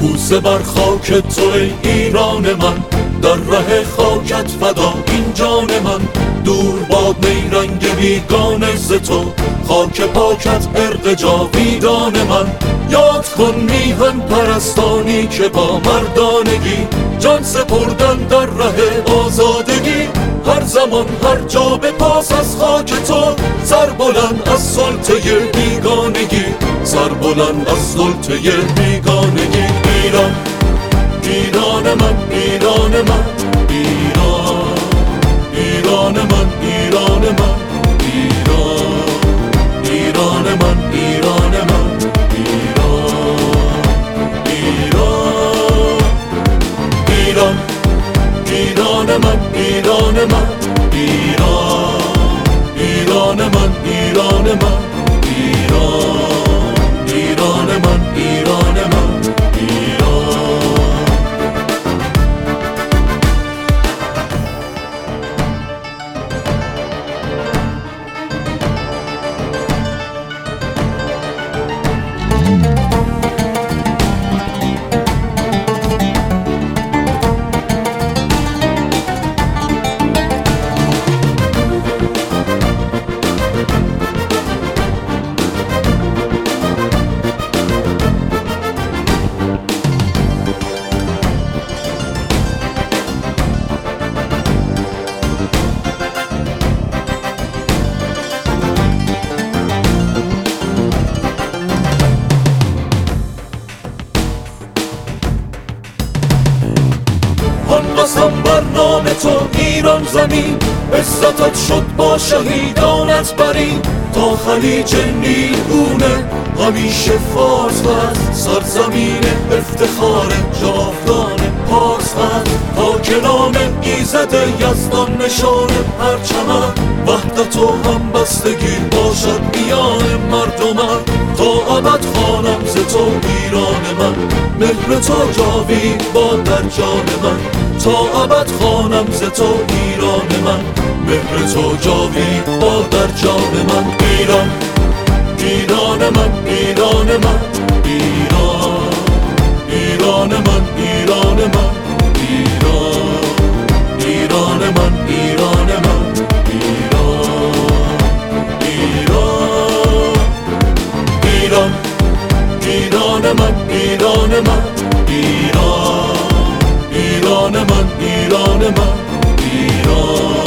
بوسه بر خاک تو ای ایران من، در ره خاکت فدا این جان من. دور باد نیرنگ بیگانه ز تو، خاک پاکت عرق جاویدان من. یاد کن میهن پرستانی که با مردانگی جان سپردن در ره آزادگی. هر زمان هر جا به پاس از خاک تو، سر بلند از سلطه بیگانگی، سر بلند از سلطه بیگانگی. ایران، ایران من، ایران من، ایران، ایران من، ایران من، ایران، ایران من، ایران من، ایران، ایران، ایران، ایران من، ایران من، ایران، ایران من، ایران من، ایران، ایران من، ایران من، ایران. بسم بر نام تو ایران زمین، عزتت شد با شهیدانت برین. تا خلیج نیلگونه همیشه فارس هست، سرزمین افتخار جاودان پارس هست. تا که نام ایزد یزدان نشان پرچمت، وحدت و همبستگی باشد میان مردمت. تا ابد خوانم ز تو ایران من، مهر تو جاوید با در جان من. تا ابد خوانم ز تو ایران من، مهر تو جاوید با در جان من. ایران، ایران من، ایران من، ایران، ایران من، ایران من، ایران، ایران من، ایران من، ایران، ایران، ایران، ایران من، ایران من، ایران، ایران من، ایران من، ایران.